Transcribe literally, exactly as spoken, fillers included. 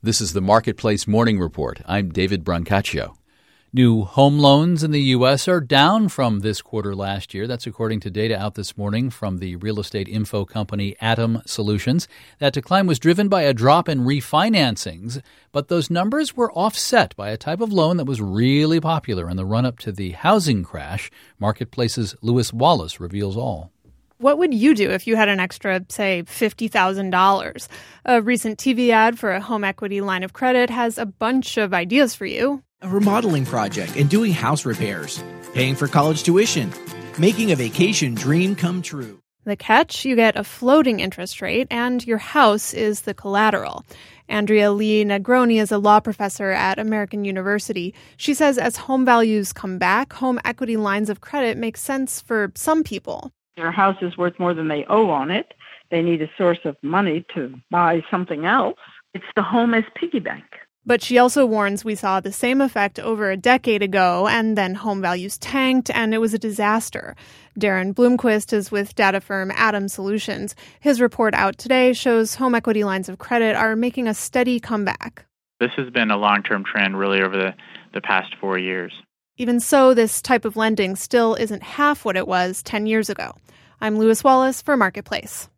This is the Marketplace Morning Report. I'm David Brancaccio. New home loans in the U S are down from this quarter last year. That's according to data out this morning from the real estate info company Atom Solutions. That decline was driven by a drop in refinancings, but those numbers were offset by a type of loan that was really popular in the run-up to the housing crash. Marketplace's Lewis Wallace reveals all. What would you do if you had an extra, say, fifty thousand dollars? A recent T V ad for a home equity line of credit has a bunch of ideas for you. A remodeling project and doing house repairs, paying for college tuition, making a vacation dream come true. The catch? You get a floating interest rate and your house is the collateral. Andrea Lee Negroni is a law professor at American University. She says as home values come back, home equity lines of credit make sense for some people. Their house is worth more than they owe on it. They need a source of money to buy something else. It's the home as piggy bank. But she also warns we saw the same effect over a decade ago, and then home values tanked, and it was a disaster. Darren Bloomquist is with data firm Atom Solutions. His report out today shows home equity lines of credit are making a steady comeback. This has been a long-term trend really over the, the past four years. Even so, this type of lending still isn't half what it was ten years ago. I'm Lewis Wallace for Marketplace.